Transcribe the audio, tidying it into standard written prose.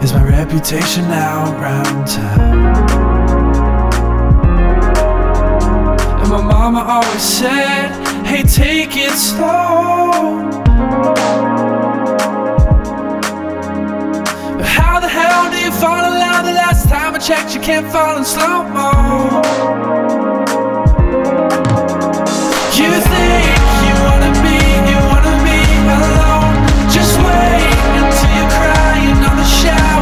is my reputation out round town. And my mama always said, hey, take it slow. But how the hell do you fall in love? The last time I checked, you can't fall in slow-mo.